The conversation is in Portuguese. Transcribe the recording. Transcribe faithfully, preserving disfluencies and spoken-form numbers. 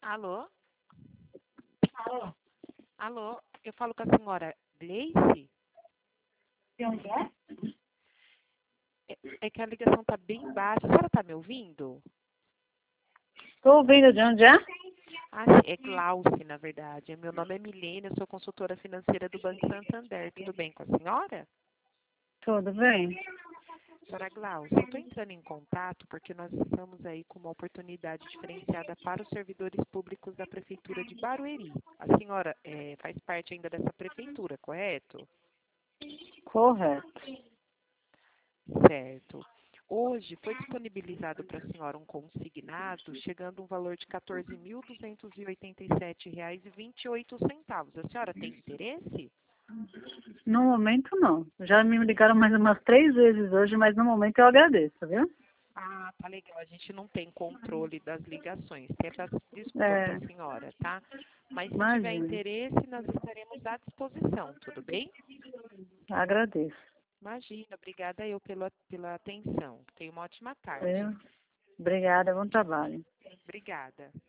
Alô? Alô? Alô? Eu falo com a senhora Gleice? De onde é? É, é que a ligação tá bem baixa. A senhora tá me ouvindo? Estou ouvindo. De onde é? Ah, sim, é Glauce, na verdade. Meu nome é Milene, eu sou consultora financeira do Banco Santander. Tudo bem com a senhora? Tudo bem. Senhora Glauce, eu estou entrando em contato porque nós estamos aí com uma oportunidade diferenciada para os servidores públicos da Prefeitura de Barueri. A senhora eh, faz parte ainda dessa prefeitura, correto? Correto. Certo. Hoje foi disponibilizado para a senhora um consignado, chegando um valor de quatorze mil duzentos e oitenta e sete reais e vinte e oito centavos. A senhora tem interesse? No momento, não. Já me ligaram mais umas três vezes hoje, mas no momento eu agradeço, viu? Ah, tá legal. A gente não tem controle das ligações. Peço desculpa, É, senhora, tá? Mas se tiver imagina. interesse, nós estaremos à disposição, tudo bem? Agradeço. Imagina, obrigada eu pela, pela atenção. Tenha uma ótima tarde. Eu, obrigada, bom trabalho. Obrigada.